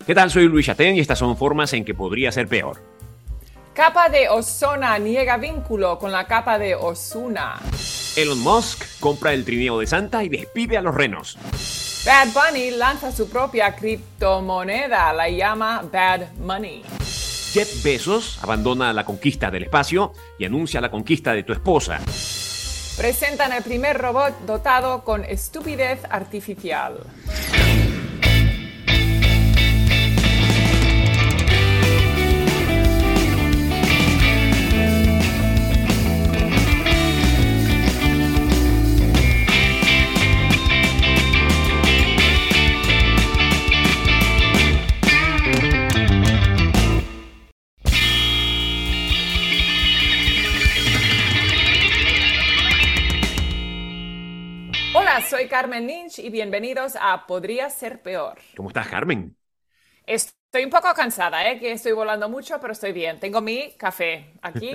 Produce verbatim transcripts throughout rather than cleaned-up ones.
¿Qué tal? Soy Luis Chatén y estas son formas en que podría ser peor. Capa de ozono niega vínculo con la capa de Ozuna. Elon Musk compra el trineo de Santa y despide a los renos. Bad Bunny lanza su propia criptomoneda, la llama Bad Money. Jeff Bezos abandona la conquista del espacio y anuncia la conquista de tu esposa. Presentan el primer robot dotado con estupidez artificial. Soy Carmen Lynch y bienvenidos a Podría Ser Peor. ¿Cómo estás, Carmen? Estoy un poco cansada, ¿eh? Que estoy volando mucho, pero estoy bien. Tengo mi café aquí.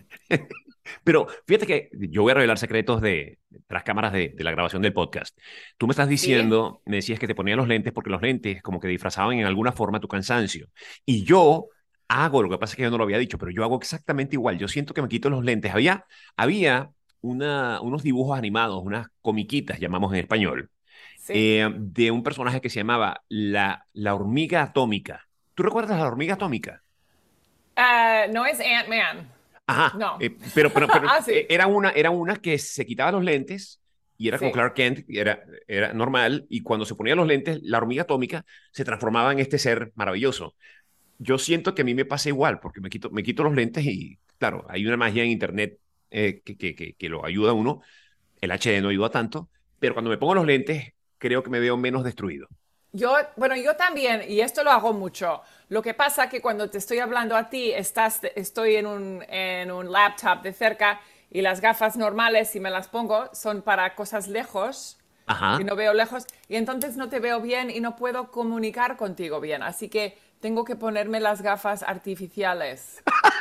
Pero fíjate que yo voy a revelar secretos de tras cámaras de, de la grabación del podcast. Tú me estás diciendo, ¿Sí? Me decías que te ponías los lentes porque los lentes como que disfrazaban en alguna forma tu cansancio. Y yo hago, lo que pasa es que yo no lo había dicho, pero yo hago exactamente igual. Yo siento que me quito los lentes. Había, había Una, unos dibujos animados, unas comiquitas, llamamos en español, ¿Sí? eh, de un personaje que se llamaba la, la hormiga atómica. ¿Tú recuerdas la hormiga atómica? Uh, no es Ant-Man. Ajá, No. eh, pero, pero, pero ah, sí. era, una, era una que se quitaba los lentes y era Sí. como Clark Kent, era, era normal, y cuando se ponía los lentes, la hormiga atómica se transformaba en este ser maravilloso. Yo siento que a mí me pasa igual, porque me quito, me quito los lentes y, claro, hay una magia en internet Eh, que, que, que, que lo ayuda a uno. El H D no ayuda tanto, pero cuando me pongo los lentes creo que me veo menos destruido. Yo, bueno, yo también, y esto lo hago mucho. Lo que pasa que cuando te estoy hablando a ti, estás, estoy en un, en un laptop de cerca y las gafas normales, si me las pongo, son para cosas lejos. Ajá. Y no veo lejos, y entonces no te veo bien y no puedo comunicar contigo bien. Así que tengo que ponerme las gafas artificiales.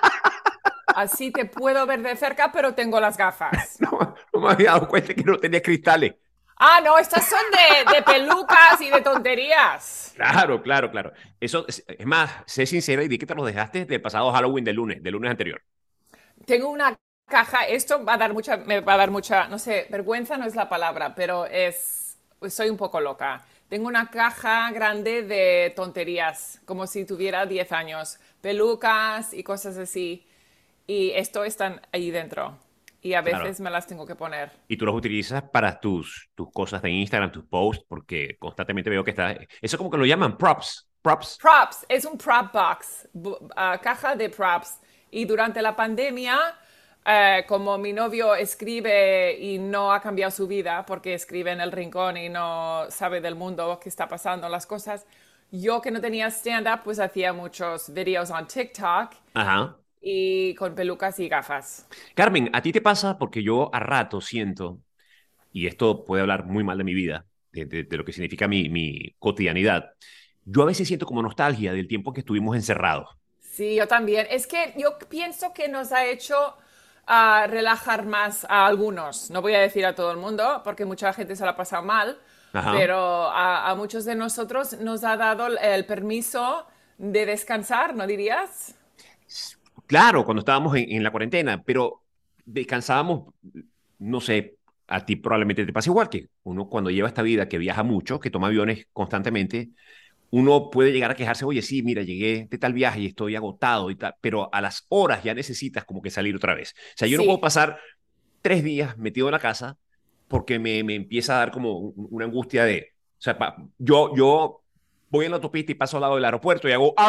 Así te puedo ver de cerca, pero tengo las gafas. No, no me había dado cuenta que no tenía cristales. Ah, no, estas son de, de pelucas y de tonterías. Claro, claro, claro. Eso es, es más, sé sincera y di que te los dejaste del pasado Halloween del lunes, del lunes anterior. Tengo una caja, esto va a dar mucha, me va a dar mucha, no sé, vergüenza no es la palabra, pero es, soy un poco loca. Tengo una caja grande de tonterías, como si tuviera diez años, pelucas y cosas así. Y esto están ahí dentro. Y a veces Claro. me las tengo que poner. Y tú los utilizas para tus, tus cosas de Instagram, tus posts, porque constantemente veo que está... Eso como que lo llaman props. Props. Props, es un prop box, uh, caja de props. Y durante la pandemia, uh, como mi novio escribe y no ha cambiado su vida, porque escribe en el rincón y no sabe del mundo qué está pasando, las cosas, yo que no tenía stand-up, pues hacía muchos videos en TikTok. Ajá. Y con pelucas y gafas. Carmen, ¿a ti te pasa? Porque yo a rato siento, y esto puede hablar muy mal de mi vida, de, de, de lo que significa mi, mi cotidianidad, yo a veces siento como nostalgia del tiempo que estuvimos encerrados. Sí, yo también. Es que yo pienso que nos ha hecho uh, relajar más a algunos. No voy a decir a todo el mundo, porque mucha gente se lo ha pasado mal, Ajá. pero a, a muchos de nosotros nos ha dado el permiso de descansar, ¿no dirías? Claro, cuando estábamos en, en la cuarentena, pero descansábamos, no sé, a ti probablemente te pasa igual que uno cuando lleva esta vida que viaja mucho, que toma aviones constantemente, uno puede llegar a quejarse, oye, sí, mira, llegué de tal viaje y estoy agotado y tal, pero a las horas ya necesitas como que salir otra vez. O sea, yo no Sí. puedo pasar tres días metido en la casa porque me, me empieza a dar como un- una angustia de, o sea, pa- yo, yo voy en la autopista y paso al lado del aeropuerto y hago... "Arr".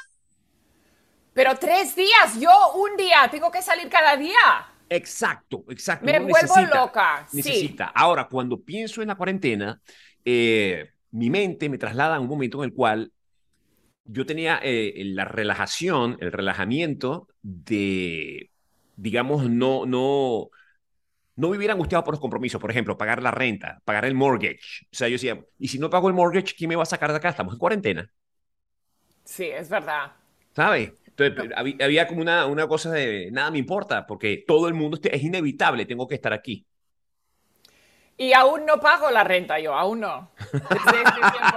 Pero tres días, yo un día, tengo que salir cada día. Exacto, exacto. Me Uno vuelvo necesita, loca, sí. necesita. Ahora, cuando pienso en la cuarentena, eh, mi mente me traslada a un momento en el cual yo tenía eh, la relajación, el relajamiento de, digamos, no, no, no vivir angustiado por los compromisos. Por ejemplo, pagar la renta, pagar el mortgage. O sea, yo decía, y si no pago el mortgage, ¿quién me va a sacar de acá? Estamos en cuarentena, Sí, es verdad. ¿sabes? Entonces, No. había, había como una, una cosa de nada me importa, porque todo el mundo es inevitable, tengo que estar aquí. Y aún no pago la renta yo, aún no. Desde este tiempo.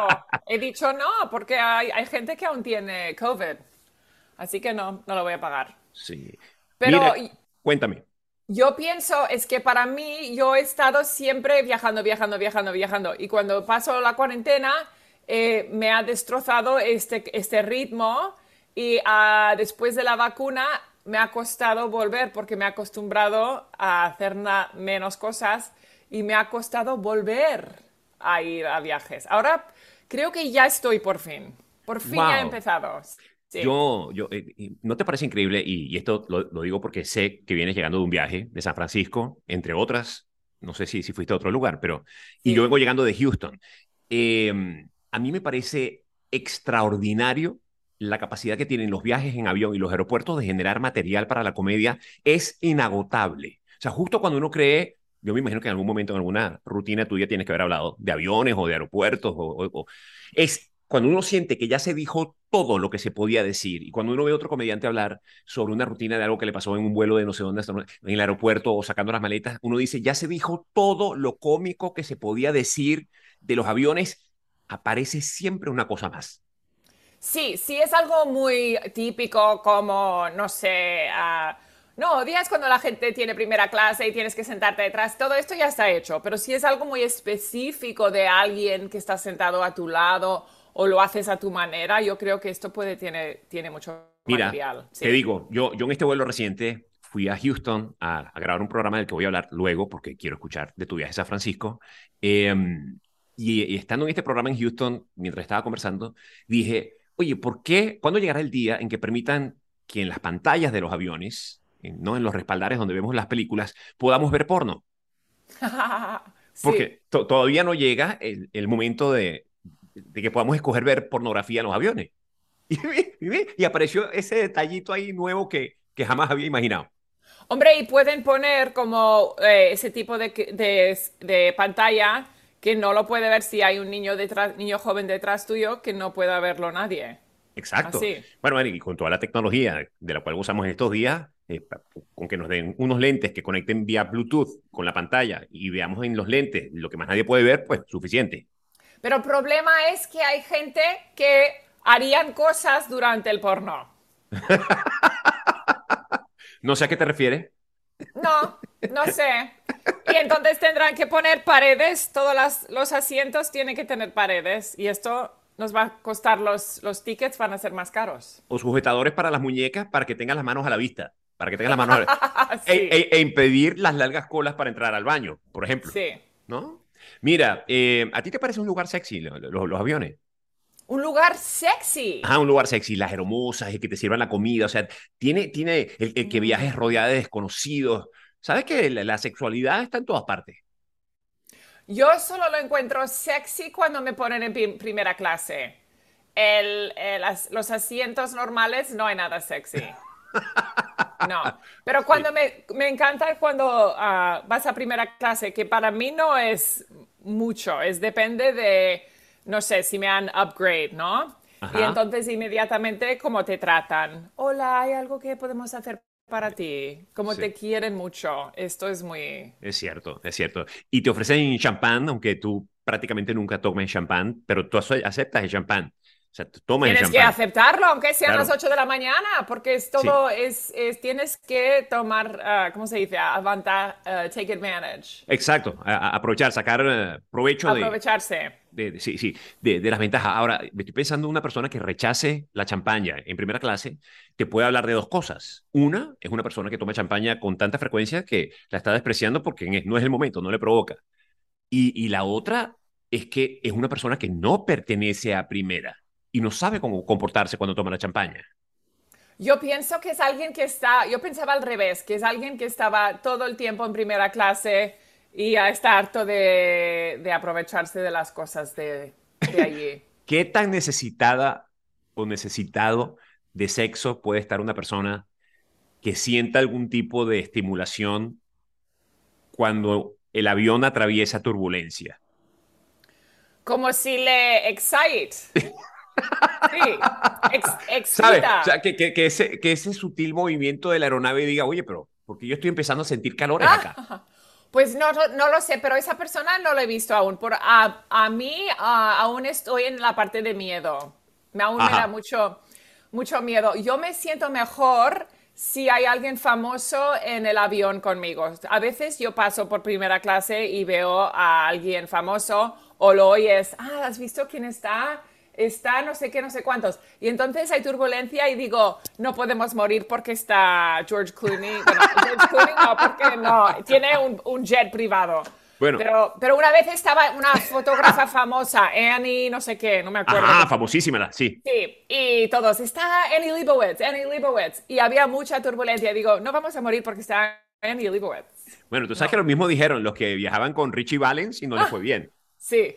he dicho no, porque hay, hay gente que aún tiene COVID. Así que no, no lo voy a pagar. Sí. Mira, Pero cuéntame. yo pienso, es que para mí, yo he estado siempre viajando, viajando, viajando, viajando. Y cuando paso la cuarentena, eh, me ha destrozado este, este ritmo. Y ah, después de la vacuna, me ha costado volver porque me he acostumbrado a hacer na- menos cosas y me ha costado volver a ir a viajes. Ahora creo que ya estoy por fin. Por fin ya he Wow. empezado. Sí. Yo, yo, eh, eh, ¿no te parece increíble? Y, y esto lo, lo digo porque sé que vienes llegando de un viaje de San Francisco, entre otras. No sé si, si fuiste a otro lugar, pero. Y yo Sí. vengo llegando de Houston. Eh, a mí me parece extraordinario la capacidad que tienen los viajes en avión y los aeropuertos de generar material para la comedia. Es inagotable. O sea, justo cuando uno cree. Yo me imagino que en algún momento, en alguna rutina tuya, tienes que haber hablado de aviones o de aeropuertos. O, o- o- es cuando uno siente que ya se dijo todo lo que se podía decir y cuando uno ve a otro comediante hablar sobre una rutina de algo que le pasó en un vuelo de no sé dónde, en el aeropuerto o sacando las maletas, uno dice, ya se dijo todo lo cómico que se podía decir de los aviones, aparece siempre una cosa más. Sí, sí es algo muy típico como, no sé, ah, no, días cuando la gente tiene primera clase y tienes que sentarte detrás, todo esto ya está hecho, pero si es algo muy específico de alguien que está sentado a tu lado o lo haces a tu manera, yo creo que esto puede, tiene, tiene mucho Mira, material, te sí. digo, yo, yo en este vuelo reciente fui a Houston a, a grabar un programa del que voy a hablar luego porque quiero escuchar de tu viaje a San Francisco. Eh, y, y estando en este programa en Houston, mientras estaba conversando, dije, oye, ¿por qué, cuándo llegará el día en que permitan que en las pantallas de los aviones, en, no en los respaldares donde vemos las películas, podamos ver porno? Sí. Porque to- todavía no llega el, el momento de, de que podamos escoger ver pornografía en los aviones. Y, y apareció ese detallito ahí nuevo que, que jamás había imaginado. Hombre, y pueden poner como eh, ese tipo de, de- de pantalla que no lo puede ver si hay un niño detrás, niño joven detrás tuyo que no pueda verlo nadie. Exacto. Así. Bueno, y con toda la tecnología de la cual usamos en estos días, eh, con que nos den unos lentes que conecten vía Bluetooth con la pantalla y veamos en los lentes lo que más nadie puede ver, pues suficiente. Pero el problema es que hay gente que harían cosas durante el porno. No sé a qué te refieres. No, no sé. Y entonces tendrán que poner paredes, todos las- los asientos tienen que tener paredes y esto nos va a costar los, los tickets, van a ser más caros. O sujetadores para las muñecas para que tengan las manos a la vista, para que tengan las manos a la... E, Sí, e- e impedir las largas colas para entrar al baño, por ejemplo. sí. ¿No? Mira, eh, ¿a ti te parece un lugar sexy lo- lo- los aviones? Un lugar sexy. Ah, un lugar sexy, las hermosas, y que te sirvan la comida, o sea, tiene, tiene el, el que viajes Mm. rodeada de desconocidos. ¿Sabes que la, la sexualidad está en todas partes? Yo solo lo encuentro sexy cuando me ponen en pi- primera clase. El- el as- los asientos normales no hay nada sexy. No, pero cuando Sí, me, me encanta cuando ah, vas a primera clase, que para mí no es mucho, es depende de, no sé, si me han upgrade, ¿no? Y ajá, entonces inmediatamente cómo te tratan. Hola, ¿hay algo que podemos hacer para ti? Cómo sí, te quieren mucho. Esto es muy... es cierto, es cierto. Y te ofrecen champán, aunque tú prácticamente nunca tomes champán, pero tú ace- aceptas el champán. O sea, tú tomas el Tienes que champán, aceptarlo, aunque sean las claro, ocho de la mañana, porque es sí. todo, es, es- tienes que tomar, ah, ¿cómo se dice? Avantar, ah, take advantage, Exacto, a- a- aprovechar, sacar eh, provecho de, aprovecharse. de, de- sí, sí, de, de las ventajas. Ahora, me estoy pensando en una persona que rechace la champaña en primera clase, te puede hablar de dos cosas. Una, es una persona que toma champaña con tanta frecuencia que la está despreciando porque en- no es el momento, no le provoca. Y, y la otra es que es una persona que no pertenece a primera y no sabe cómo comportarse cuando toma la champaña. Yo pienso que es alguien que está, yo pensaba al revés, que es alguien que estaba todo el tiempo en primera clase y ya está harto de, de aprovecharse de las cosas de, de allí. ¿Qué tan necesitada o necesitado de sexo puede estar una persona que sienta algún tipo de estimulación cuando el avión atraviesa turbulencia? Como si le excite, sí, ex- ¿Sabes? O excita. sea, que, que, que ese, que ese sutil movimiento de la aeronave diga, oye, pero porque yo estoy empezando a sentir calores acá. Pues no, no, no lo sé, pero esa persona no lo he visto aún. Por, a, a mí a- aún estoy en la parte de miedo. Me, aún me da Ajá. mucho, mucho miedo. Yo me siento mejor si hay alguien famoso en el avión conmigo. A veces yo paso por primera clase y veo a alguien famoso o lo oyes, ah, ¿has visto quién está? Está no sé qué, no sé cuántos. Y entonces hay turbulencia y digo, no podemos morir porque está George Clooney. Bueno, George Clooney no, porque no, tiene un, un jet privado. Bueno, Pero, pero una vez estaba una fotógrafa famosa, Annie, no sé qué, no me acuerdo ajá, cómo. famosísima, la- sí. Sí, y todos, está Annie Leibovitz, Annie Leibovitz. Y había mucha turbulencia. Digo, no vamos a morir porque está Annie Leibovitz. Bueno, tú sabes que No. lo mismo dijeron los que viajaban con Richie Valens y no les fue bien. Sí.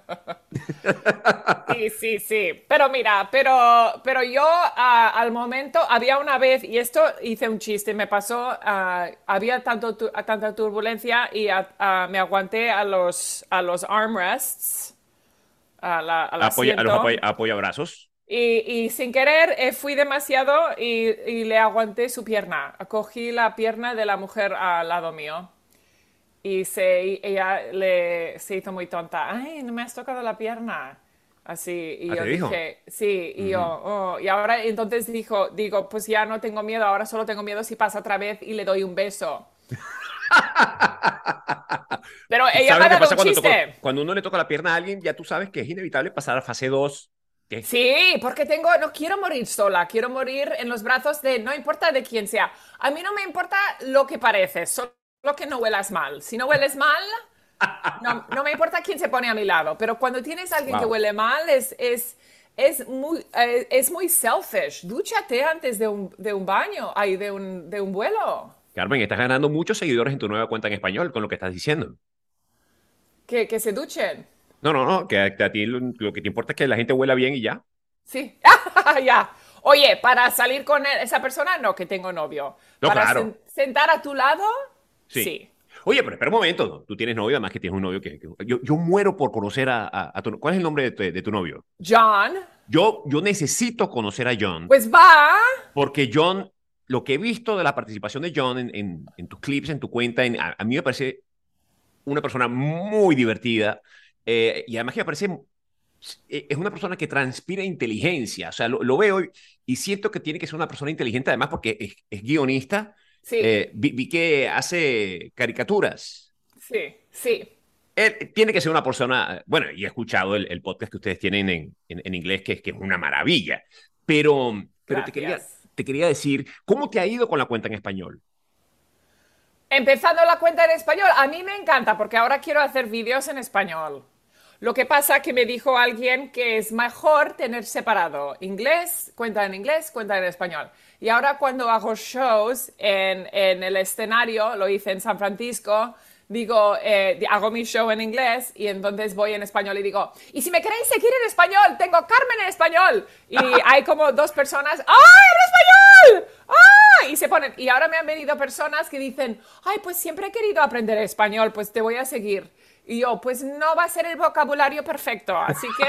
Sí, sí, sí. Pero mira, pero, pero yo ah, al momento había una vez, y esto hice un chiste, me pasó, ah, había tanto, tu- tanta turbulencia y ah, ah, me aguanté a los, a los armrests, a la- al Apoya, a los asiento, apoya, apoyabrazos. y, y sin querer eh, fui demasiado y, y le aguanté su pierna. Cogí la pierna de la mujer al lado mío. Y se, ella le, se hizo muy tonta. Ay, no me has tocado la pierna. Así, y Ah, te yo dijo. dije, sí, y yo, Ujú. oh. Y ahora entonces dijo, digo, pues ya no tengo miedo, ahora solo tengo miedo si pasa otra vez y le doy un beso. Pero Tú ella sabes me lo ha que dado pasa un cuando, toco- chiste. cuando uno le toca la pierna a alguien, ya tú sabes que es inevitable pasar a fase dos. Que, Sí, porque tengo, no quiero morir sola, quiero morir en los brazos de, no importa de quién sea. A mí no me importa lo que pareces, solo que no huelas mal. Si no hueles mal, no, no me importa quién se pone a mi lado, pero cuando tienes a alguien que wow. huele mal, es, es, es muy, eh, es muy selfish. Dúchate antes de un, de un baño, ay, de un, de un vuelo. Carmen, estás ganando muchos seguidores en tu nueva cuenta en español con lo que estás diciendo. Que, que se duchen. No, no, no, que a, que a ti lo, lo que te importa es que la gente huela bien y ya. Sí, ya. Oye, para salir con esa persona, no, que tengo novio. No, Para claro, sen- sentar a tu lado, sí. sí. Oye, pero espera un momento, ¿no? Tú tienes novio, además que tienes un novio que... que- yo, yo muero por conocer a, a- a tu... ¿Cuál es el nombre de tu, de tu novio? John, Yo, yo necesito conocer a John, pues va. porque John, lo que he visto de la participación de John en, en, en tus clips, en tu cuenta, en- a, a mí me parece una persona muy divertida, eh, y además que me parece, eh, es una persona que transpira inteligencia, o sea, lo, lo veo y, y siento que tiene que ser una persona inteligente, además porque es, es guionista, Sí, eh, vi, vi que hace caricaturas. sí, sí. Él tiene que ser una persona, bueno, y he escuchado el, el podcast que ustedes tienen en, en, en inglés, que es, que es una maravilla, pero, pero te, quería, Gracias. te quería decir, ¿cómo te ha ido con la cuenta en español? Empezando la cuenta en español, a mí me encanta porque ahora quiero hacer vídeos en español. Lo que pasa que me dijo alguien que es mejor tener separado inglés, cuenta en inglés, cuenta en español. Y ahora cuando hago shows en, en el escenario, lo hice en San Francisco, digo, eh, hago mi show en inglés y entonces voy en español y digo, y si me queréis seguir en español, tengo Carmen en español. Y hay como dos personas, ¡ah, en español! ¡Ah! Y se ponen, y ahora me han venido personas que dicen, ay, pues siempre he querido aprender español, pues te voy a seguir. Y yo, pues no va a ser el vocabulario perfecto, así que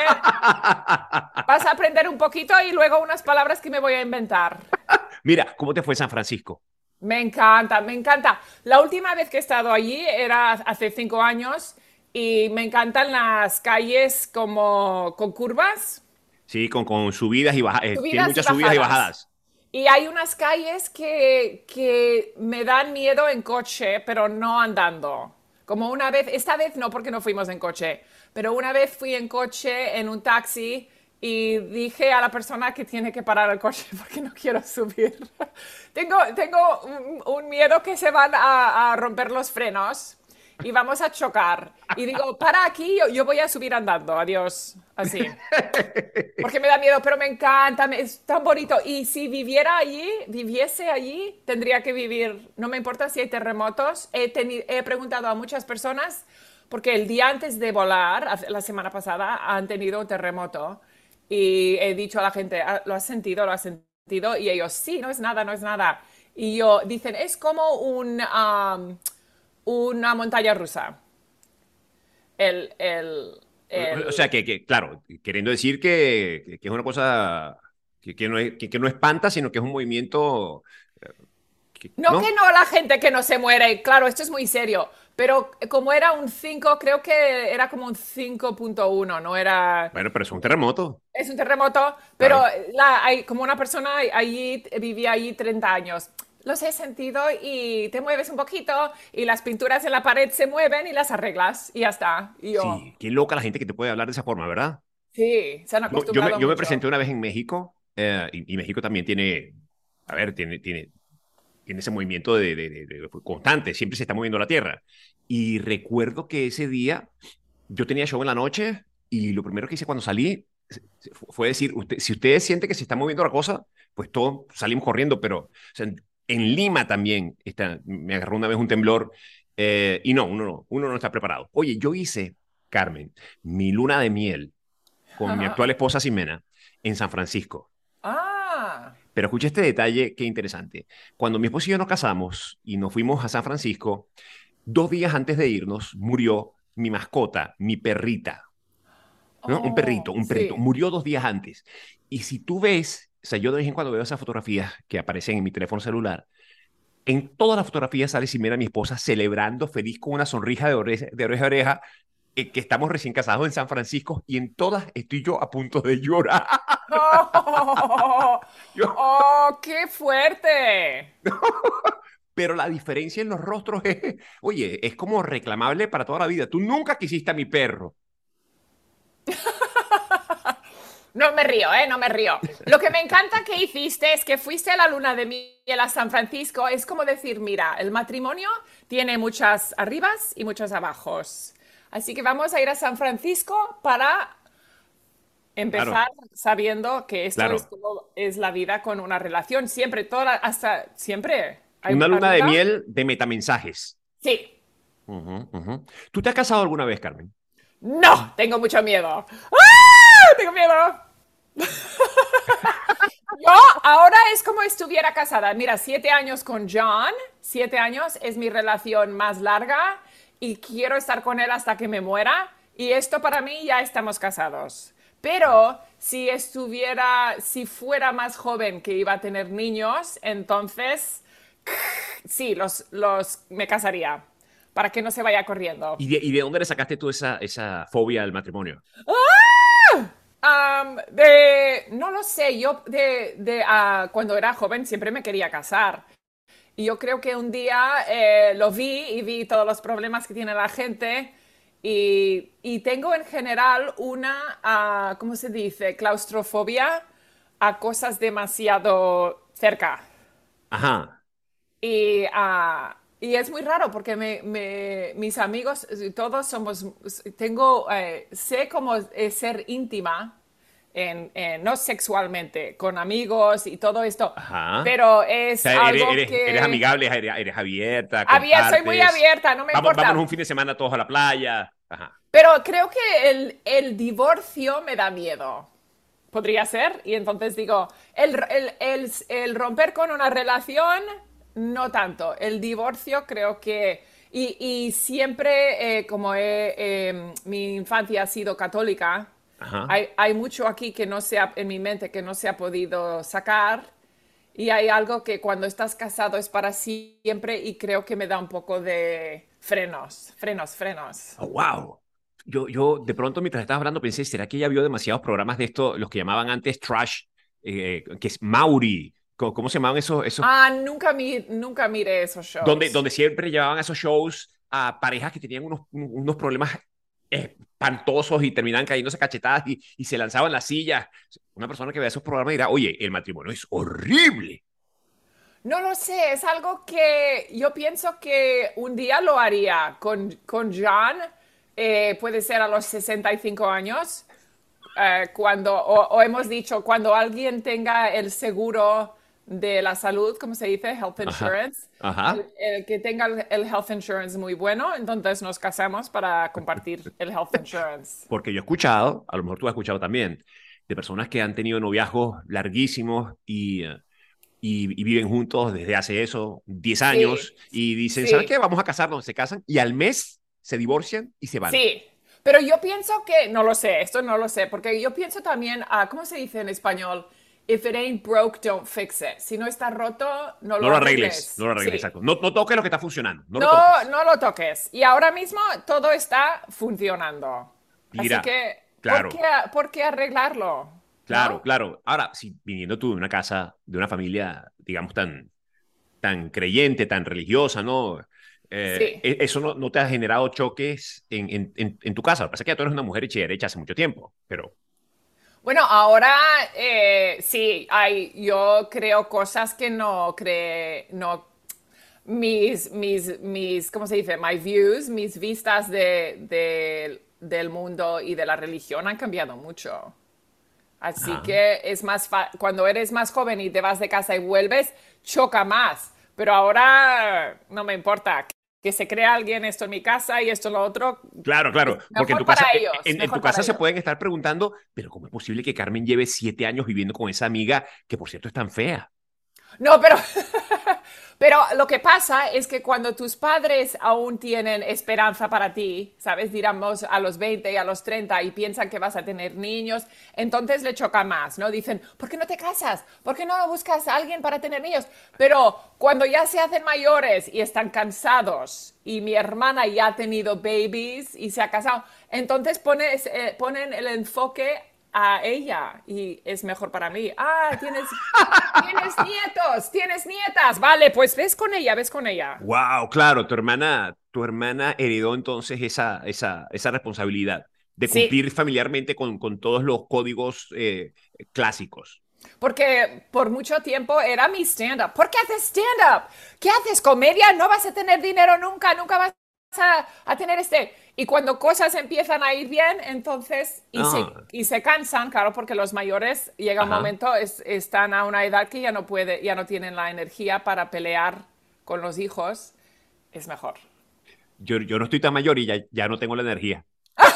vas a aprender un poquito y luego unas palabras que me voy a inventar. Mira, ¿cómo te fue San Francisco? Me encanta, me encanta. La última vez que he estado allí era hace cinco años y me encantan las calles como con curvas, Sí, con, con subidas y bajadas, eh, tiene subidas y muchas subidas y bajadas. bajadas. Y hay unas calles que, que me dan miedo en coche, pero no andando. Como una vez, esta vez no porque no fuimos en coche, pero una vez fui en coche en un taxi y dije a la persona que tiene que parar el coche porque no quiero subir. Tengo, tengo un, un miedo que se van a, a romper los frenos y vamos a chocar. Y digo, para aquí, yo, yo voy a subir andando, adiós, así. Porque me da miedo, pero me encanta, me- es tan bonito. Y si viviera allí, viviese allí, tendría que vivir, no me importa si hay terremotos. He, teni- he preguntado a muchas personas, porque el día antes de volar, hace- la semana pasada, han tenido un terremoto. Y he dicho a la gente, "Ah, ¿lo has sentido? ¿Lo has sentido?" Y ellos, sí, no es nada, no es nada. Y yo, dicen, es como un, am, una montaña rusa. El, el, O sea, el, que, que, claro, queriendo decir que, que es una cosa que, que no es, que, que no espanta, sino que es un movimiento, eh, que- No que ¿no? no la gente que no se muere, claro, esto es muy serio, Pero como era un cinco, creo que era como un cinco punto uno, no era... Bueno, pero es un terremoto, Es un terremoto, pero claro. la, hay, como una persona allí vivía allí treinta años. Los he sentido y te mueves un poquito y las pinturas en la pared se mueven y las arreglas y ya está. Y yo, Sí, qué loca la gente que te puede hablar de esa forma, ¿verdad? sí, se han Yo, yo, me, acostumbrado yo me mucho. presenté una vez en México eh, y, y México también tiene, a ver, tiene, tiene, tiene ese movimiento de, de, de, de constante, siempre se está moviendo la tierra. Y recuerdo que ese día yo tenía show en la noche y lo primero que hice cuando salí fue decir, usted, si ustedes sienten que se está moviendo la cosa, pues todos salimos corriendo, pero o sea, en Lima también está, me agarró una vez un temblor eh, y no uno, no, uno no está preparado. Oye, yo hice, Carmen, mi luna de miel con mi actual esposa Ximena en San Francisco. Ah, Pero escucha este detalle, qué interesante. Cuando mi esposo y yo nos casamos y nos fuimos a San Francisco, dos días antes de irnos murió mi mascota, mi perrita, ¿no? Un perrito, oh, un perrito. sí. Murió dos días antes. Y si tú ves, o sea, yo de vez en cuando veo esas fotografías que aparecen en mi teléfono celular, en todas las fotografías sale Ximena, mi esposa, celebrando, feliz con una sonrisa de oreja, de oreja a oreja, eh, que estamos recién casados en San Francisco y en todas estoy yo a punto de llorar. Oh, Yo, oh, qué fuerte. pero la diferencia en los rostros es, oye, es como reclamable para toda la vida. Tú nunca quisiste a mi perro. No me río, ¿eh? No me río. Lo que me encanta que hiciste es que fuiste a la luna de miel a San Francisco. Es como decir, mira, el matrimonio tiene muchas arribas y muchos abajos. Así que vamos a ir a San Francisco para empezar Claro, sabiendo que esto es claro. como es la vida con una relación. Siempre, toda, hasta siempre. Hay Una luna de arriba. miel de metamensajes. Sí. Ujú, ujú. ¿Tú te has casado alguna vez, Carmen? No, tengo mucho miedo. ¡Ah! Tengo miedo. Yo ahora es como estuviera casada. Mira, siete años con John, siete años es mi relación más larga y quiero estar con él hasta que me muera. Y esto para mí ya estamos casados. Pero si estuviera, si fuera más joven que iba a tener niños, entonces sí, los, los me casaría para que no se vaya corriendo. ¿Y de, y de dónde le sacaste tú esa, esa fobia al matrimonio? Am, de, no lo sé, yo de, de, ah, cuando era joven siempre me quería casar. Y yo creo que un día eh, lo vi y vi todos los problemas que tiene la gente y, y tengo en general una, ah, ¿cómo se dice? Claustrofobia a cosas demasiado cerca. Ajá. Y, ah, y es muy raro porque me, me- mis amigos, eh, todos somos, tengo, eh, sé cómo es ser íntima, en, en- no sexualmente, con amigos y todo esto, Ajá. pero O es sea, eres, algo eres, eres que... amigable, eres, eres abierta, Abierta, soy muy compartes. abierta, no me Vamos, vámonos importa. un fin de semana todos a la playa. Ajá. Pero creo que el, el divorcio me da miedo. Podría ser. Y entonces digo, el, el, el, el romper con una relación, no tanto. El divorcio creo que... Y, y siempre, eh, como he, eh, mi infancia ha sido católica, Ajá. hay, hay mucho aquí que no se ha, en mi mente que no se ha podido sacar. Y hay algo que cuando estás casado es para siempre y creo que me da un poco de frenos, frenos, frenos. Oh, wow. Yo, yo de pronto mientras estabas hablando pensé, ¿será que ella vio demasiados programas de esto, los que llamaban antes trash, eh, que es Mauri? ¿Cómo, cómo se llamaban esos, esos Ah, nunca, mi, nunca miré esos donde, shows. donde siempre llevaban a esos shows a parejas que tenían unos, unos problemas espantosos y terminaban cayéndose cachetadas y, y se lanzaban las sillas? Una persona que vea esos programas dirá, oye, el matrimonio es horrible. No lo sé, es algo que yo pienso que un día lo haría con, con John, eh, puede ser a los sesenta y cinco años, eh, cuando, o, o hemos dicho, cuando alguien tenga el seguro de la salud, ¿cómo se dice? Health Ajá, insurance. El, ajá. el que tenga el, el health insurance muy bueno, entonces nos casamos para compartir el health insurance. Porque yo he escuchado, a lo mejor tú has escuchado también, de personas que han tenido noviazgos larguísimos y, uh, y, y viven juntos desde hace eso, diez Sí, años, y dicen, ¿sabes qué? sí. Vamos a casarnos, se casan y al mes se divorcian y se van. Sí, pero yo pienso que, no lo sé, esto no lo sé, porque yo pienso también, a, ¿cómo se dice en español? If it ain't broke, don't fix it. Si no está roto, no No lo lo arregles, no arregles. lo arregles, Sí. exacto. No, no toques lo que está funcionando, no lo No, toques. no lo toques. Y ahora mismo todo está funcionando. Así Mira, que, ¿por qué, claro, ¿por qué arreglarlo? claro, ¿No? claro. Ahora, si viniendo tú de una casa, de una familia, digamos, tan, tan creyente, tan religiosa, ¿no? Eh, Sí. e- eso no, no te ha generado choques en, en, en, en tu casa. Lo que pasa es que ya tú eres una mujer hecha y derecha hace mucho tiempo, pero, Bueno, ahora eh, sí, hay, yo creo cosas que no cree, no, mis, mis, mis, ¿cómo se dice? My views, mis vistas de, de- del mundo y de la religión han cambiado mucho. Así ah, que es más fa- cuando eres más joven y te vas de casa y vuelves, choca más. Pero ahora no me importa que se crea alguien esto en mi casa y esto en lo otro. claro, Es claro, porque en mejor tu casa, para ellos, en, en tu mejor para casa se ellos. pueden estar preguntando, pero ¿cómo es posible que Carmen lleve siete años viviendo con esa amiga que, por cierto, es tan fea? No, pero, pero lo que pasa es que cuando tus padres aún tienen esperanza para ti, ¿sabes? Digamos a los veinte y a los treinta y piensan que vas a tener niños, entonces le choca más, ¿no? Dicen, ¿por qué no te casas? ¿Por qué no buscas a alguien para tener niños? Pero cuando ya se hacen mayores y están cansados y mi hermana ya ha tenido babies y se ha casado, entonces pones, eh, ponen el enfoque a ella y es mejor para mí. Ah, tienes tienes nietos, tienes nietas. Vale, pues ves con ella, ves con ella. Wow, claro, tu hermana, tu hermana heredó entonces esa, esa, esa responsabilidad de Sí, cumplir familiarmente con, con todos los códigos eh, clásicos. porque por mucho tiempo era mi stand-up. ¿Por qué haces stand-up? ¿Qué haces? ¿Comedia? No vas a tener dinero nunca, nunca vas a, a tener este. Y cuando cosas empiezan a ir bien, entonces, y se, Ah, y se cansan, claro, porque los mayores llega un ajá. momento, es- están a una edad que ya no puede, ya no tienen la energía para pelear con los hijos, es mejor. Yo, yo no estoy tan mayor y ya, ya no tengo la energía.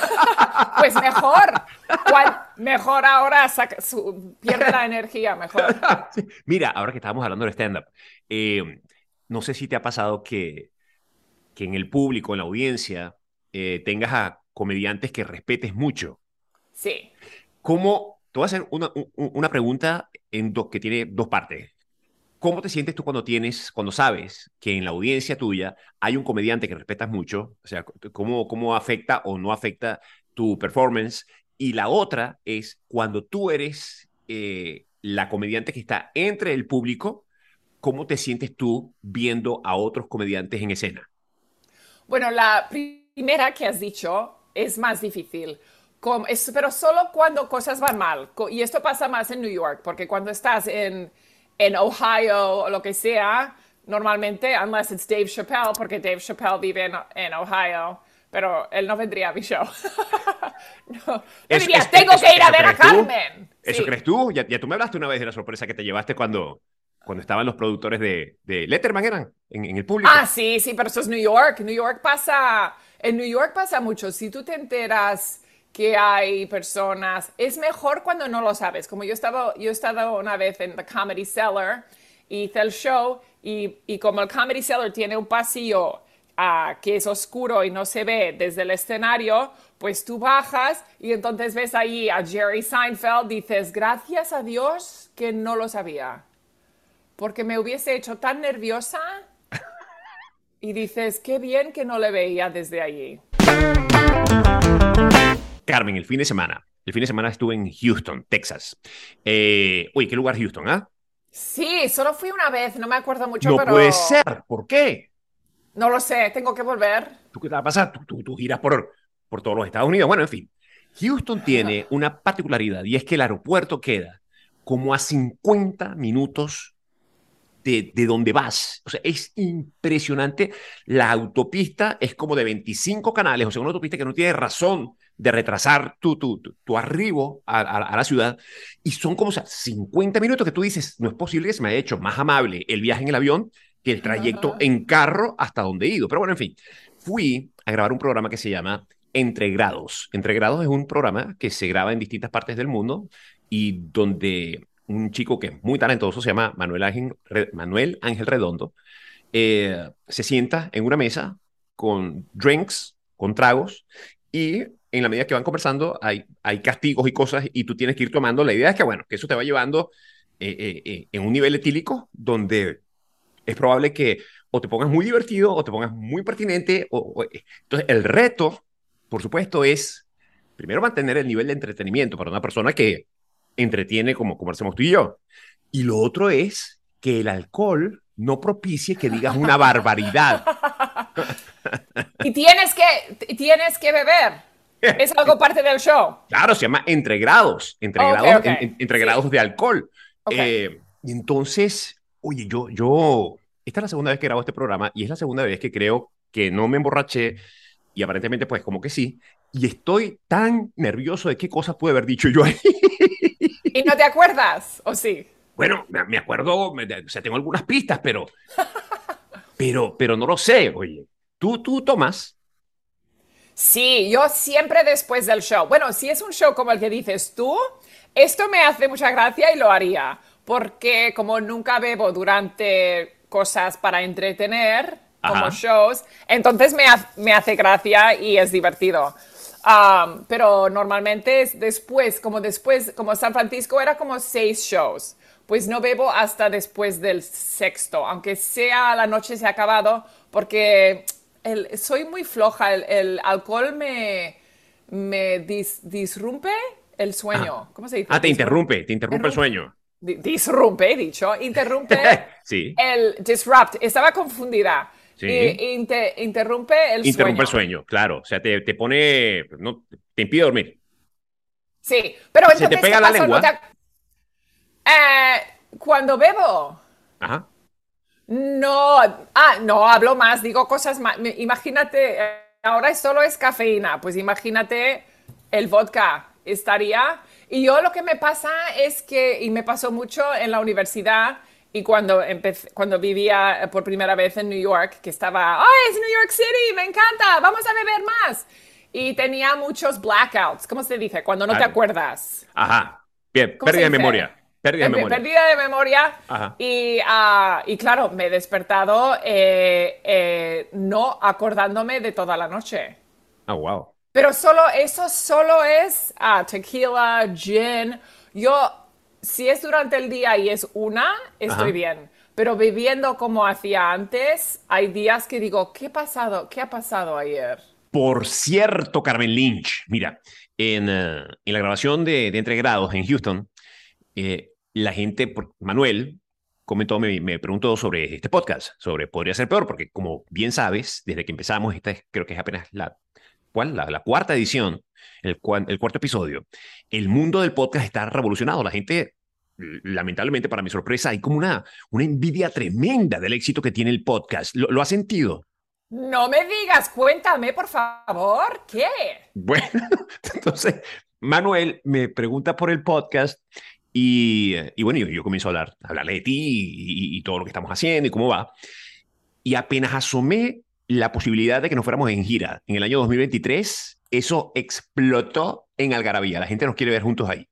Pues mejor. ¿Cuál? Mejor ahora saca- su- pierde la energía, mejor. Sí. Mira, ahora que estábamos hablando de stand-up, eh, no sé si te ha pasado que, que en el público, en la audiencia, eh, tengas a comediantes que respetes mucho. Sí. ¿Cómo? Te voy a hacer una, un- una pregunta en do- que tiene dos partes. ¿Cómo te sientes tú cuando tienes, cuando sabes que en la audiencia tuya hay un comediante que respetas mucho? O sea, ¿cómo, cómo afecta o no afecta tu performance? Y la otra es cuando tú eres eh, la comediante que está entre el público, ¿cómo te sientes tú viendo a otros comediantes en escena? Bueno, la primera que has dicho es más difícil. Com- es- pero solo cuando cosas van mal. Co- Y esto pasa más en New York, porque cuando estás en, en Ohio o lo que sea, normalmente, unless it's Dave Chappelle, porque Dave Chappelle vive en, en Ohio, pero él no vendría a mi show. No. Me ¿Eso, diría, es, es- tengo eso, que ir a eso ver a crees tú? Carmen. ¿Eso Sí. crees tú? Ya, ya tú me hablaste una vez de la sorpresa que te llevaste cuando, cuando estaban los productores de, de Letterman, eran, en, en el Ah, público. sí, sí, pero eso es New York. New York pasa, en New York pasa mucho. Si tú te enteras que hay personas, es mejor cuando no lo sabes. Como yo estaba, yo he estado una vez en The Comedy Cellar, hice el show y, y como el Comedy Cellar tiene un pasillo ah, que es oscuro y no se ve desde el escenario, pues tú bajas y entonces ves ahí a Jerry Seinfeld, dices, gracias a Dios que no lo sabía, porque me hubiese hecho tan nerviosa y dices, qué bien que no le veía desde allí. Carmen, el fin de semana. El fin de semana estuve en Houston, Texas. Eh, uy, ¿qué lugar Houston, ah? Sí, solo fui una vez, no me acuerdo mucho, No puede pero ser. ¿Por qué? no lo sé, tengo que volver. ¿Tú qué te va a pasar? Tú, tú, tú giras por, por todos los Estados Unidos. Bueno, en fin. Houston tiene una particularidad y es que el aeropuerto queda como a cincuenta minutos de, de donde vas. O sea, es impresionante. La autopista es como de veinticinco canales, o sea, una autopista que no tiene razón de retrasar tu, tu, tu, tu arribo a, a, a, la ciudad. Y son como o sea, cincuenta minutos que tú dices, no es posible que se me haya hecho más amable el viaje en el avión que el trayecto en carro hasta donde he ido. Pero bueno, en fin, fui a grabar un programa que se llama Entre Grados. Entre Grados es un programa que se graba en distintas partes del mundo y donde un chico que es muy talentoso, se llama Manuel Ángel, Manuel Ángel Redondo, eh, se sienta en una mesa con drinks, con tragos, y en la medida que van conversando hay, hay castigos y cosas y tú tienes que ir tomando. La idea es que, bueno, que eso te va llevando eh, eh, eh, en un nivel etílico donde es probable que o te pongas muy divertido o te pongas muy pertinente. O, o- entonces, el reto, por supuesto, es primero mantener el nivel de entretenimiento para una persona que entretiene como, como hacemos tú y yo. Y lo otro es que el alcohol no propicie que digas una barbaridad. Y tienes que, tienes que beber. Es algo parte del show. Claro, se llama entre grados, entre Ok, grados, ok. en- en- entre Sí. grados de alcohol. Ok. Eh, y entonces, oye, yo, yo, esta es la segunda vez que grabo este programa y es la segunda vez que creo que no me emborraché y aparentemente pues como que sí. Y estoy tan nervioso de qué cosas pude haber dicho yo ahí. ¿Y no te acuerdas? ¿O sí? Bueno, me, me acuerdo, me- o sea, tengo algunas pistas, pero, pero, pero no lo sé, oye. Tú, tú tomas. Sí, yo siempre después del show. Bueno, si es un show como el que dices tú, esto me hace mucha gracia y lo haría. Porque como nunca bebo durante cosas para entretener, como Ajá. shows, entonces me, ha- me hace gracia y es divertido. Um, pero normalmente es después, como después, como San Francisco era como seis shows. Pues no bebo hasta después del sexto, aunque sea la noche se ha acabado, porque el- soy muy floja. El, el alcohol me, me dis- disrumpe el Ajá. sueño. ¿Cómo se dice? Ah, te Disrumpe. interrumpe, te interrumpe el sueño. Di- Disrumpe, he dicho. Interrumpe Sí, el disrupt. Estaba confundida. sí. Y, inte- interrumpe el Interrumpe el sueño. sueño, claro. O sea, te, te pone, no, te impide dormir. Sí, pero Se te entonces, ¿qué pega la pasó? ¿No te lengua. ac- Eh, cuando bebo, Ajá. no, ah, no, hablo más, digo cosas más. Mi- Imagínate, eh, ahora solo es cafeína, pues imagínate el vodka, estaría. Y yo lo que me pasa es que, y me pasó mucho en la universidad y cuando, empecé, cuando vivía por primera vez en New York, que estaba, ¡ay, es New York City! ¡Me encanta! ¡Vamos a beber más! Y tenía muchos blackouts, ¿cómo se dice? Cuando no te Claro. acuerdas. Ajá. Bien, ¿Cómo se pérdida de dice? memoria. Pérdida de Eh, memoria. Pérdida de memoria. Ajá. Y, ah, y claro, me he despertado eh, eh, no acordándome de toda la noche. Ah, wow. Pero solo, eso solo es ah, tequila, gin. Yo, si es durante el día y es una, estoy Ajá. bien. Pero bebiendo como hacía antes, hay días que digo, ¿qué ha pasado? ¿Qué ha pasado ayer? Por cierto, Carmen Lynch, mira, en, eh, en la grabación de, de Entre Grados en Houston, eh, la gente, por- Manuel, comentó, me, me preguntó sobre este podcast, sobre Podría Ser Peor, porque como bien sabes, desde que empezamos, esta es- creo que es apenas la, ¿cuál? La, la cuarta edición, el, cua- el cuarto episodio, el mundo del podcast está revolucionado. La gente, lamentablemente, para mi sorpresa, hay como una, una envidia tremenda del éxito que tiene el podcast. ¿Lo, lo has sentido? No me digas, cuéntame, por favor, ¿qué? Bueno, entonces Manuel me pregunta por el podcast y, y bueno, yo, yo comienzo a hablar, a hablarle de ti y, y, y todo lo que estamos haciendo y cómo va. Y apenas asomé la posibilidad de que nos fuéramos en gira en el año dos mil veintitrés, eso explotó en Algarabía. La gente nos quiere ver juntos ahí.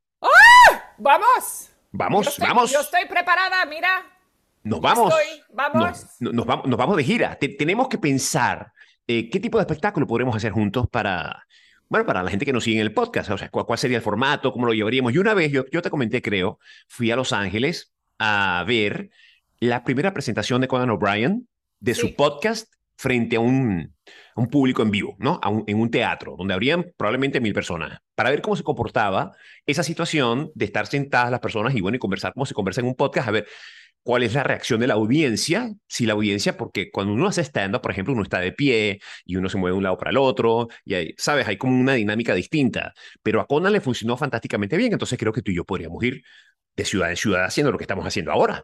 Vamos. Yo Vamos, estoy, yo vamos, estoy preparada, mira. nos Ya estoy. vamos, nos, Vamos. nos, vamos, nos vamos de gira. Te- tenemos que pensar eh, qué tipo de espectáculo podremos hacer juntos para, bueno, para la gente que nos sigue en el podcast. O sea, cuál, cuál sería el formato, cómo lo llevaríamos. Y una vez, yo, yo te comenté, creo, fui a Los Ángeles a ver la primera presentación de Conan O'Brien de su Sí. podcast frente a un, a un público en vivo, ¿no? A un- en un teatro, donde habrían probablemente mil personas, para ver cómo se comportaba esa situación de estar sentadas las personas y, bueno, y conversar como se conversa en un podcast, a ver cuál es la reacción de la audiencia, si la audiencia, porque cuando uno hace stand-up, por ejemplo, uno está de pie y uno se mueve de un lado para el otro, y hay, sabes, hay como una dinámica distinta, pero a Conan le funcionó fantásticamente bien, entonces creo que tú y yo podríamos ir de ciudad en ciudad haciendo lo que estamos haciendo ahora.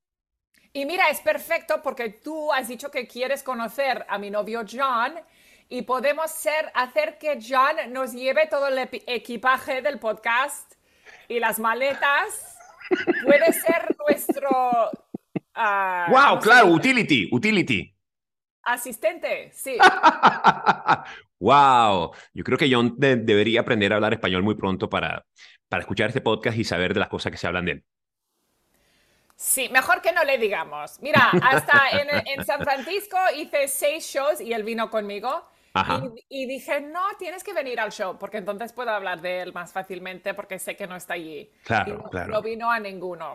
Y mira, es perfecto porque tú has dicho que quieres conocer a mi novio John y podemos ser, hacer que John nos lleve todo el epi- equipaje del podcast y las maletas. Puede ser nuestro, ah, ¡Wow! ¿cómo se Claro, dice? utility, utility. Asistente, sí. ¡Wow! Yo creo que John de- debería aprender a hablar español muy pronto para, para escuchar este podcast y saber de las cosas que se hablan de él. Sí, mejor que no le digamos. Mira, hasta en, en San Francisco hice seis shows y él vino conmigo. Y, Ajá, y dije, no, tienes que venir al show, porque entonces puedo hablar de él más fácilmente, porque sé que no está allí. Y claro, no, no claro. vino a ninguno.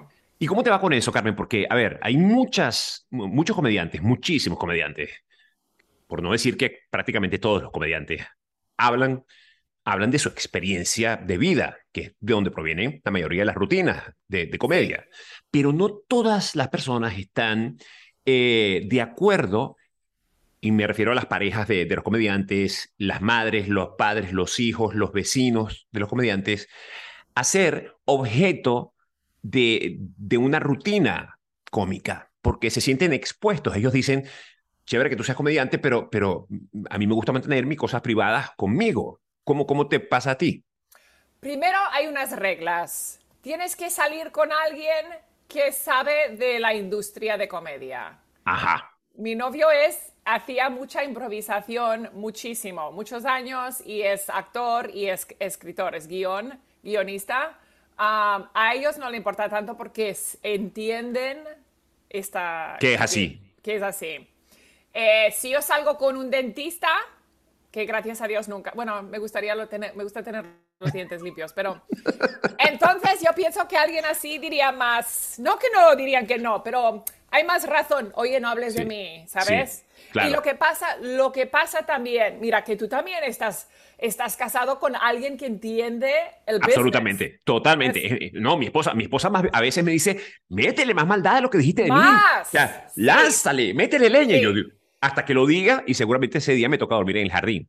¿Y cómo te va con eso, Carmen? Porque, a ver, hay muchas, muchos comediantes, muchísimos comediantes, por no decir que prácticamente todos los comediantes hablan, hablan de su experiencia de vida, que es de donde provienen la mayoría de las rutinas de, de Sí, comedia. Pero no todas las personas están eh, de acuerdo, y me refiero a las parejas de, de los comediantes, las madres, los padres, los hijos, los vecinos de los comediantes, a ser objeto de, de una rutina cómica, porque se sienten expuestos. Ellos dicen, chévere que tú seas comediante, pero, pero a mí me gusta mantener mis cosas privadas conmigo. ¿Cómo, cómo te pasa a ti? primero hay unas reglas. Tienes que salir con alguien que sabe de la industria de comedia. Ajá. Mi novio es, hacía mucha improvisación, muchísimo, muchos años, y es actor y es escritor, es guión, guionista. Um, a ellos no le importa tanto porque es- entienden esta, ¿Qué es que, así? que es así. Eh, si yo salgo con un dentista, que gracias a Dios nunca, bueno, me gustaría lo tener, me gusta tener los dientes limpios, pero entonces yo pienso que alguien así diría más, no que no dirían que no, pero hay más razón, oye, no hables de Sí, mí, sí, ¿sabes? Y lo claro. que pasa, lo que pasa también, mira, que tú también estás, estás casado con alguien que entiende el business. Absolutamente, totalmente. Es Eh, eh, No, mi esposa, mi esposa más, a veces me dice, métele más maldad de lo que dijiste de mí. O más, sea, sí, lánzale, métele leña. Y yo sí. digo, hasta que lo diga, y seguramente ese día me toca dormir en el jardín.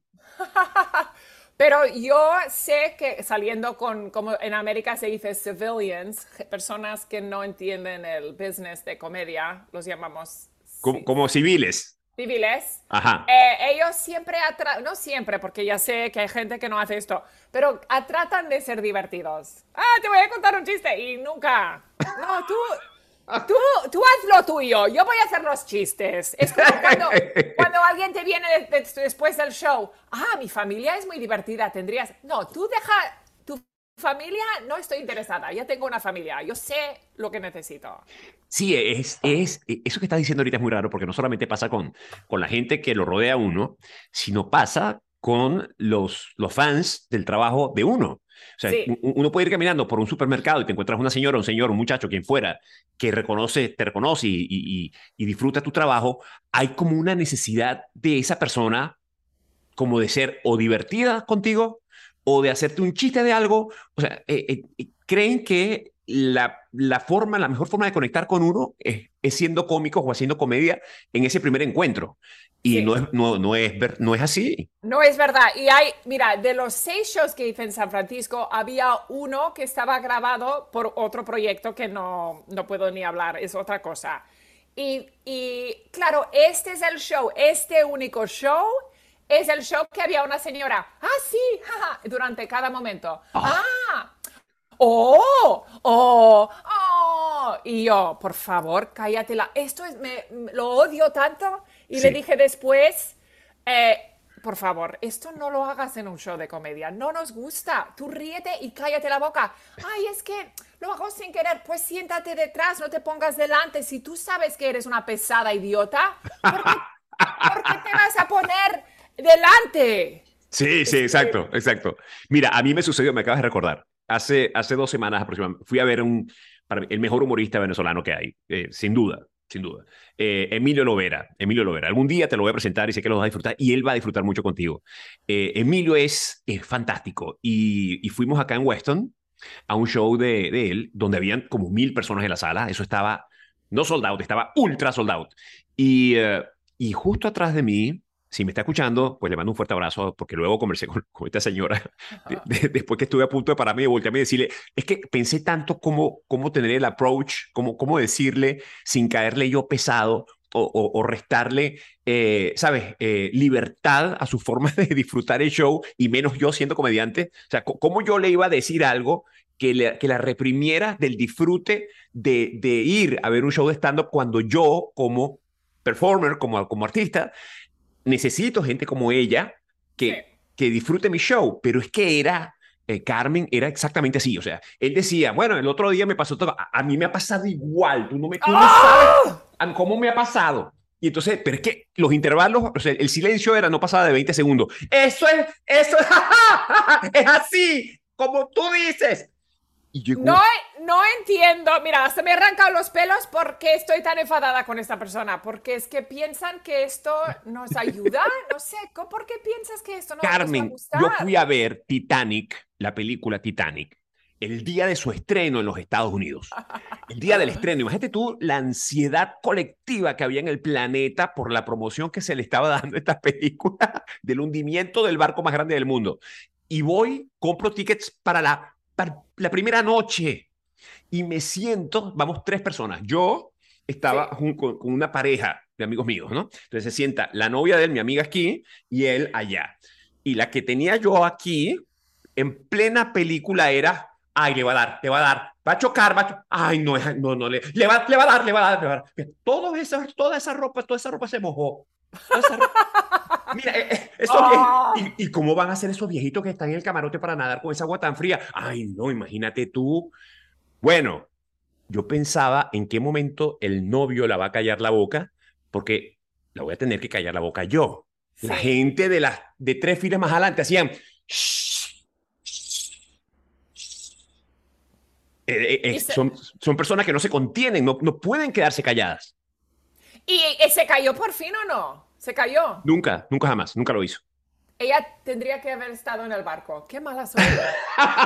Pero yo sé que saliendo con, como en América se dice civilians, personas que no entienden el business de comedia, los llamamos Como, sí, como civiles. civiles, Ajá. eh, ellos siempre, atra- no siempre, porque ya sé que hay gente que no hace esto, pero a- tratan de ser divertidos. Ah, te voy a contar un chiste y nunca. No, tú, tú, tú haz lo tuyo, yo voy a hacer los chistes. Es como cuando, cuando alguien te viene de- de- después del show. Ah, mi familia es muy divertida, tendrías. No, tú deja tu familia, no estoy interesada, ya tengo una familia, yo sé lo que necesito. Sí, es, es, e, eso que estás diciendo ahorita es muy raro porque no solamente pasa con, con la gente que lo rodea a uno, sino pasa con los, los fans del trabajo de uno. O sea, Sí, u- uno puede ir caminando por un supermercado y te encuentras una señora, un señor, un muchacho, quien fuera, que reconoce, te reconoce y, y, y y disfruta tu trabajo. Hay como una necesidad de esa persona como de ser o divertida contigo o de hacerte un chiste de algo. O sea, eh, eh, creen que la, la forma, la mejor forma de conectar con uno es, es siendo cómicos o haciendo comedia en ese primer encuentro. Y sí. no es, no, no es, ver- no es así. No es verdad. Y hay, mira, de los seis shows que hice en San Francisco, había uno que estaba grabado por otro proyecto que no, no puedo ni hablar, es otra cosa. Y, y claro, este es el show, este único show es el show que había una señora, ah, sí, jaja, durante cada momento. Ah, Ah, oh, oh, oh. Y yo, por favor, cállatela. Esto es, me, lo odio tanto. Y le sí. dije después, eh, por favor, esto no lo hagas en un show de comedia. No nos gusta. Tú ríete y cállate la boca. Ay, es que lo hago sin querer. Pues siéntate detrás, no te pongas delante. Si tú sabes que eres una pesada idiota, ¿por qué, por qué te vas a poner delante? Sí, sí, Es que, exacto, exacto. Mira, a mí me sucedió, me acabas de recordar, hace, hace dos semanas aproximadamente, fui a ver un, para mí, el mejor humorista venezolano que hay, eh, sin duda, sin duda. Eh, Emilio Lovera, Emilio Lovera. Algún día te lo voy a presentar y sé que lo vas a disfrutar y él va a disfrutar mucho contigo. Eh, Emilio es, es fantástico y, y fuimos acá en Weston a un show de, de él donde habían como mil personas en la sala. Eso estaba no sold out, estaba ultra sold out. Y, eh, y justo atrás de mí, si me está escuchando, pues le mando un fuerte abrazo porque luego conversé con, con esta señora de, de, después que estuve a punto de pararme y voltearme y decirle, es que pensé tanto cómo, cómo tener el approach, cómo, cómo decirle sin caerle yo pesado o, o, o restarle, eh, ¿sabes?, eh, libertad a su forma de disfrutar el show y menos yo siendo comediante. O sea, ¿cómo yo le iba a decir algo que, le, que la reprimiera del disfrute de, de ir a ver un show de stand-up cuando yo, como performer, como, como artista, necesito gente como ella sí. que, que disfrute mi show? Pero es que era, eh, Carmen, era exactamente así. O sea, él decía, bueno, el otro día me pasó todo, a, a mí me ha pasado igual, tú no, me, tú no sabes ¡Oh! a cómo me ha pasado. Y entonces, pero es que los intervalos, o sea, el silencio era, no pasaba de veinte segundos. Eso es, eso es, es así, como tú dices. Y yo, No, no entiendo. Mira, hasta me he arrancado los pelos porque estoy tan enfadada con esta persona. Porque es que piensan que esto nos ayuda. No sé, ¿co- ¿por qué piensas que esto no nos va a Carmen, yo fui gustar? a ver Titanic, la película Titanic, el día de su estreno en los Estados Unidos. El día del estreno, imagínate tú la ansiedad colectiva que había en el planeta por la promoción que se le estaba dando a esta película del hundimiento del barco más grande del mundo. Y voy, compro tickets para la, para la primera noche y me siento, vamos tres personas, yo estaba Sí. con, con una pareja de amigos míos, ¿no? Entonces se sienta la novia de él, mi amiga aquí, y él allá. Y la que tenía yo aquí, en plena película, era, ay, le va a dar, le va a dar, va a chocar, va a chocar. Ay, no, no, no, le, le, va, le va a dar, le va a dar, le va a dar. Todo esa, toda esa ropa, toda esa ropa se mojó. Toda esa ropa. Mira, eh, eh, esos viejitos, ¡Ah! ¿y, ¿y cómo van a ser esos viejitos que están en el camarote para nadar con esa agua tan fría? Ay, no, imagínate tú. Bueno, yo pensaba en qué momento el novio la va a callar la boca, porque la voy a tener que callar la boca yo. La Sí. gente de las de tres filas más adelante hacían shh, eh, eh, Y eh, se, son, son personas que no se contienen, no, no pueden quedarse calladas. y, y se cayó por fin o no? ¿Se cayó? Nunca, nunca jamás, nunca lo hizo. Ella tendría que haber estado en el barco. Qué mala suerte.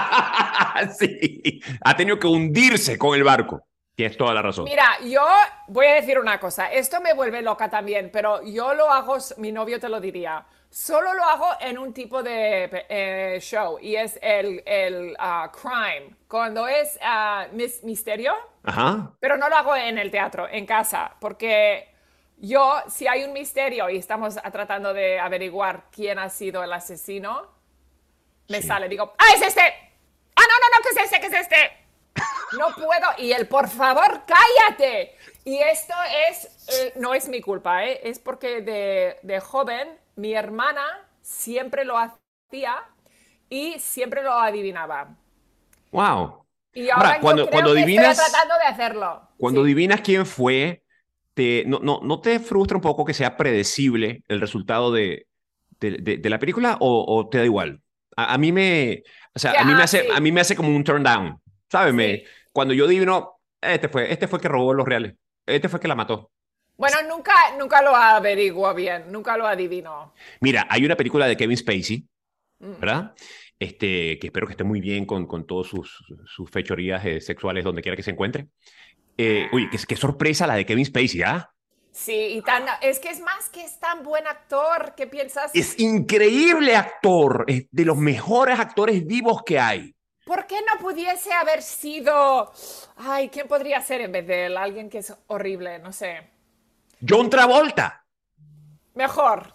Sí, ha tenido que hundirse con el barco. Tienes toda la razón. Mira, yo voy a decir una cosa, esto me vuelve loca también, pero yo lo hago, mi novio te lo diría, solo lo hago en un tipo de eh, show y es el, el uh, crime, cuando es uh, mis, misterio, Ajá. pero no lo hago en el teatro, en casa, porque yo, si hay un misterio y estamos tratando de averiguar quién ha sido el asesino, me Sí. sale, digo, ¡ah, es este! ¡Ah, no, no, no, qué es este, qué es este! No puedo. Y el, por favor, cállate. Y esto es, eh, no es mi culpa, ¿eh? Es porque de, de joven mi hermana siempre lo hacía y siempre lo adivinaba. Wow. Y Ahora, ahora yo cuando, creo cuando que estoy adivinas, tratando de hacerlo. cuando Sí. adivinas quién fue, te, no, no, ¿no te frustra un poco que sea predecible el resultado de, de, de- de la película o, o te da igual? A, a mí me, o sea, Que, a mí me ah, hace, a mí sí, me hace como un turn down, ¿sabes? Me- sí. cuando yo adivino, este fue, este fue el que robó los reales, este fue el que la mató. Bueno, nunca, nunca lo averiguo bien, nunca lo adivino. Mira, hay una película de Kevin Spacey, Mm. ¿verdad? Este, que espero que esté muy bien con, con todas sus, sus fechorías eh, sexuales donde quiera que se encuentre. Eh, uy, qué, qué sorpresa la de Kevin Spacey, ¿ah? Sí, y tan, es que es más que es tan buen actor que piensas, Es increíble actor, es de los mejores actores vivos que hay. ¿por qué no pudiese haber sido... Ay, ¿quién podría ser en vez de él? Alguien que es horrible, no sé. John Travolta. Mejor.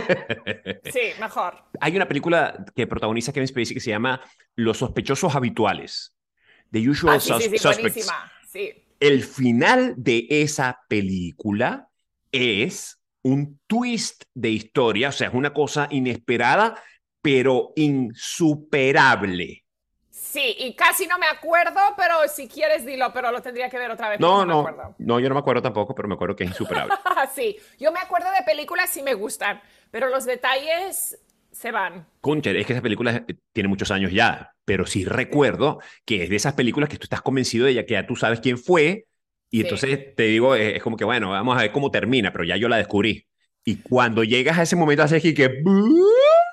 Sí, mejor. Hay una película que protagoniza Kevin Spacey que se llama Los sospechosos habituales, The Usual Ah, sí, sí, Sus sí, Suspects. buenísima. Sí. El final de esa película es un twist de historia, o sea, es una cosa inesperada, pero insuperable. Sí, y casi no me acuerdo, pero si quieres dilo, pero lo tendría que ver otra vez porque No, no me no, acuerdo. no, yo no me acuerdo tampoco, pero me acuerdo que es insuperable. Sí, yo me acuerdo de películas si me gustan, pero los detalles se van. Concha, es que esa película eh, tiene muchos años ya, pero sí Sí. recuerdo que es de esas películas que tú estás convencido de ella, que ya tú sabes quién fue, y Sí. entonces te digo, es, es como que bueno, vamos a ver cómo termina, pero ya yo la descubrí. Y cuando llegas a ese momento, haces que, que "¿Bú?".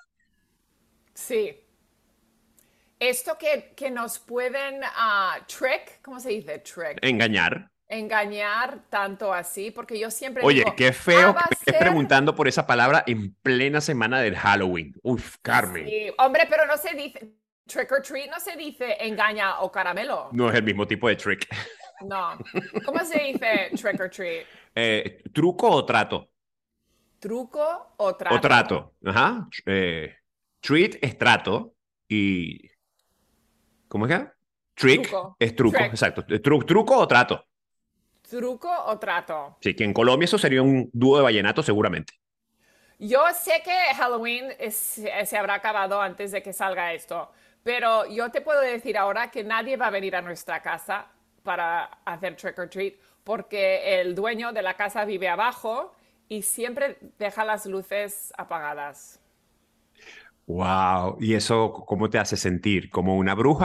Sí. Esto que, que nos pueden uh, trick, ¿cómo se dice trick? Engañar. Engañar tanto así, porque yo siempre Oye, digo, qué ah, feo que va a me estés ser... preguntando por esa palabra en plena semana del Halloween. Uf, Carmen, Sí, hombre, pero no se dice trick or treat, no se dice engaña o caramelo. no es el mismo tipo de trick. No. ¿Cómo se dice trick or treat? Eh, ¿truco o trato? ¿Truco o O trato? trato. Ajá. Eh, treat es trato y ¿cómo es que? Trick Truco. es truco, Trick. exacto. Tru- truco o trato. ¿Truco o trato? Sí, que en Colombia eso sería un dúo de vallenato seguramente. Yo sé que Halloween es- se habrá acabado antes de que salga esto, pero yo te puedo decir ahora que nadie va a venir a nuestra casa para hacer trick or treat porque el dueño de la casa vive abajo y siempre deja las luces apagadas. Wow. ¿Y eso cómo te hace sentir? ¿Como una bruja?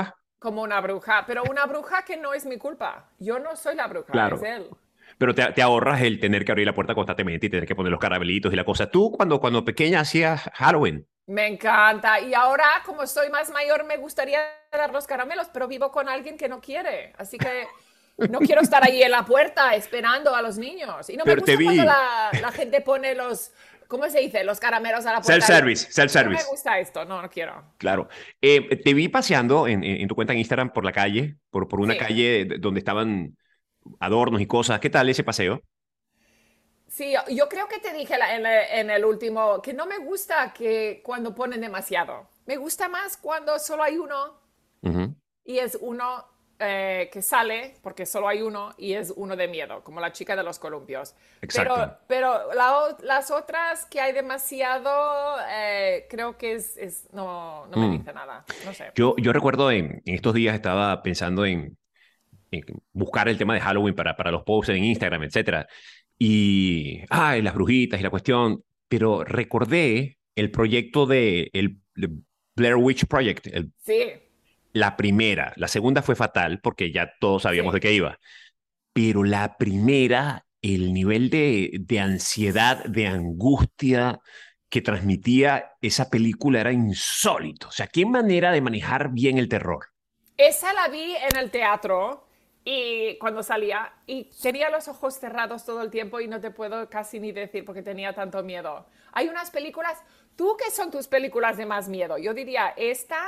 como una bruja, pero una bruja que no es mi culpa. Yo no soy la bruja, es Claro. él. Pero te, te ahorras el tener que abrir la puerta constantemente y tener que poner los carabelitos y la cosa. Tú, cuando, cuando pequeña hacías Halloween. Me encanta. Y ahora, como soy más mayor, me gustaría dar los caramelos, pero vivo con alguien que no quiere. Así que no quiero estar ahí en la puerta esperando a los niños. Y no me Pero te gusta cuando vi. la, la gente pone los, ¿cómo se dice? Los caramelos a la puerta. Self-service, No me self-service. gusta esto, no, no quiero. Claro. Eh, te vi paseando en, en, en tu cuenta en Instagram por la calle, por, por una Sí. calle donde estaban adornos y cosas. ¿Qué tal ese paseo? Sí, yo creo que te dije la- en, el en el último que no me gusta que cuando ponen demasiado. Me gusta más cuando solo hay uno Ujú. y es uno eh, que sale, porque solo hay uno y es uno de miedo, como la chica de los columpios. Pero, Exacto. pero la o- las otras que hay demasiado, eh, creo que es, es- no, no me Mm. dice nada. No sé. Yo, yo recuerdo en, en estos días estaba pensando en, en buscar el tema de Halloween para, para los posts en Instagram, etcétera. Y, ay, las brujitas y la cuestión. Pero recordé el proyecto de el, el Blair Witch Project, el- Sí, la primera. La segunda fue fatal porque ya todos sabíamos de sí. qué iba. Pero la primera, el nivel de, de ansiedad, de angustia que transmitía esa película era insólito. O sea, qué manera de manejar bien el terror. Esa la vi en el teatro y cuando salía y tenía los ojos cerrados todo el tiempo y no te puedo casi ni decir porque tenía tanto miedo. Hay unas películas, ¿tú qué son tus películas de más miedo? Yo diría esta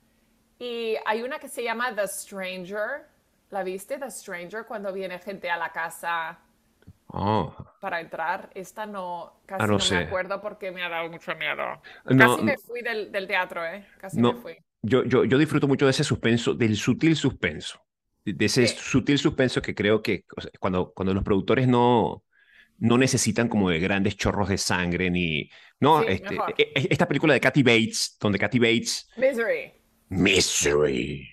y hay una que se llama The Stranger. ¿La viste? The Stranger, cuando viene gente a la casa Oh, para entrar. Esta no, ah, casi no no me sé. acuerdo porque me ha dado mucho miedo. No, Casi me fui del, del teatro, ¿eh? Casi me no. fui. Yo, yo, yo disfruto mucho de ese suspenso, del sutil suspenso. De de ese Sí, sutil suspenso que creo que o sea, cuando, cuando los productores no, no necesitan como de grandes chorros de sangre ni... No, sí, este, mejor. e- e- esta película de Kathy Bates, donde Kathy Bates... Misery. Misery.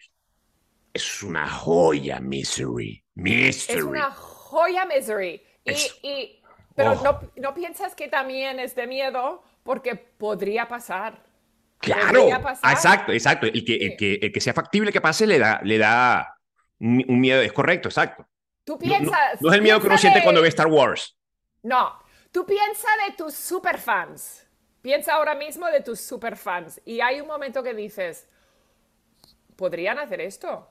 Es una joya, Misery. Es Misery. una joya Misery. Y, Es... y, pero Oh, no, no piensas que también es de miedo porque podría pasar. Podría claro. Ah, pasar. exacto, exacto. El que, el Sí. que, el que sea factible que pase le da, le da un, un miedo. Es correcto, exacto. Tú No, no, no piensas, es el miedo que piensa uno siente cuando ve de... Star Wars. No, tú piensa de tus superfans. Piensa ahora mismo de tus superfans. Y hay un momento que dices, ¿podrían hacer esto?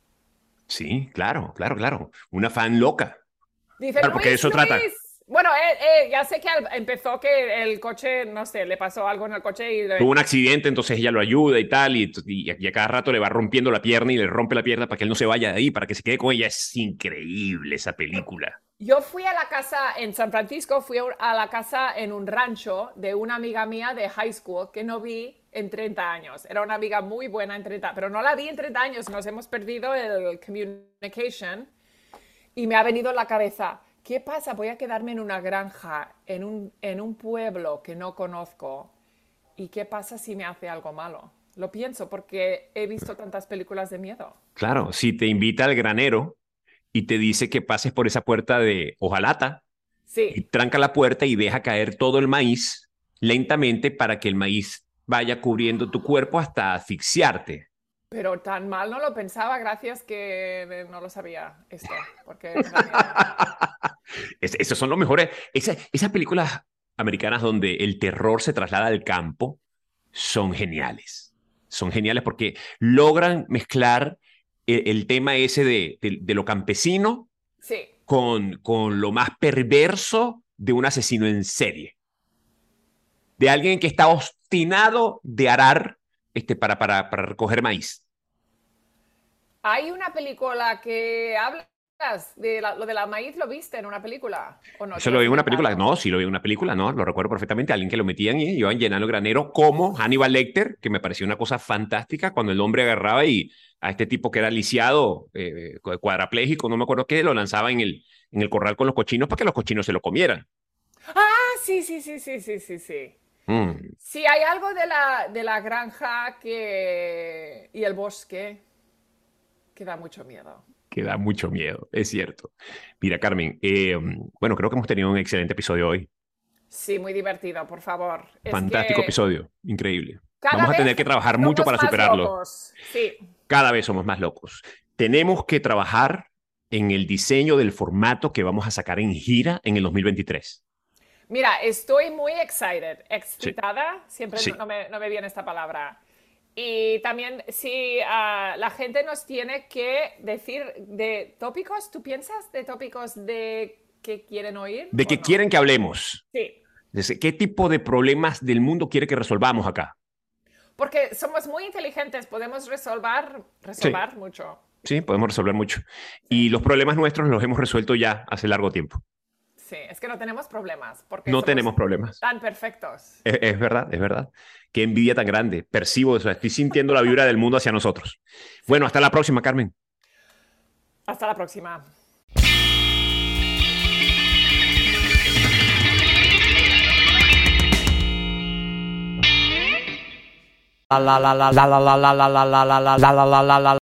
Sí, claro, claro, claro. Una fan loca. Dice, Claro, porque de Luis, eso trata. Luis. Bueno, eh, eh, ya sé que al- empezó que el coche, no sé, le pasó algo en el coche y Tuvo le- un accidente, entonces ella lo ayuda y tal, y, y, y a cada rato le va rompiendo la pierna y le rompe la pierna para que él no se vaya de ahí, para que se quede con ella. Es increíble esa película. yo fui a la casa en San Francisco, fui a la casa en un rancho de una amiga mía de high school que no vi en treinta años. Era una amiga muy buena en treinta, pero no la vi en treinta años, nos hemos perdido el communication y me ha venido en la cabeza, ¿qué pasa? Voy a quedarme en una granja, en un, en un pueblo que no conozco. ¿Y qué pasa si me hace algo malo? Lo pienso porque he visto tantas películas de miedo. Claro, si te invita al granero y te dice que pases por esa puerta de hojalata y Sí, tranca la puerta y deja caer todo el maíz lentamente para que el maíz vaya cubriendo tu cuerpo hasta asfixiarte. pero tan mal no lo pensaba, gracias que no lo sabía esto, porque me da miedo. Es, esos son los mejores. Esa, esas películas americanas donde el terror se traslada al campo son geniales. Son geniales porque logran mezclar el, el tema ese de, de, de, lo campesino Sí, con, con lo más perverso de un asesino en serie. De alguien que está obstinado de arar este, para, para, para recoger maíz. hay una película que hablas de la- lo de la maíz, ¿lo viste en una película? ¿O no? Eso Te lo lo has vi en una película. inventado. No, sí lo vi en una película, no, lo recuerdo perfectamente. Alguien que lo metían y iban llenando el granero como Hannibal Lecter, que me pareció una cosa fantástica cuando el hombre agarraba y a este tipo que era lisiado, eh, cuadrapléjico, no me acuerdo qué, lo lanzaba en el, en el corral con los cochinos para que los cochinos se lo comieran. Ah, sí, sí, sí, sí, sí, sí, sí. Mm, Sí, hay algo de la, de la granja que... y el bosque que da mucho miedo. que da mucho miedo, es cierto. Mira, Carmen, eh, bueno, creo que hemos tenido un excelente episodio hoy. Sí, muy divertido, por favor. Es Fantástico que episodio, increíble. cada Vamos a vez tener que trabajar mucho somos para más superarlo. locos. Sí, Cada vez somos más locos. Tenemos que trabajar en el diseño del formato que vamos a sacar en gira en el dos mil veintitrés. Mira, estoy muy excited, Sí, excitada, siempre no, sí. no me, no me viene esta palabra. Y también, si uh, la gente nos tiene que decir de tópicos, ¿tú piensas de tópicos de que quieren oír ¿De o qué no? quieren que hablemos? Sí, ¿De qué tipo de problemas del mundo quiere que resolvamos acá? porque somos muy inteligentes, podemos resolver, Sí, resolver mucho. sí, podemos resolver mucho. Sí. Y los problemas nuestros los hemos resuelto ya hace largo tiempo. Sí, es que no tenemos problemas, porque No somos tenemos problemas. tan perfectos. Es, es verdad, es verdad. Qué envidia tan grande. Percibo eso. Estoy sintiendo la vibra del mundo hacia nosotros. Sí. Bueno, hasta la próxima, Carmen. Hasta la próxima. la la la la la la la la la la la la la la la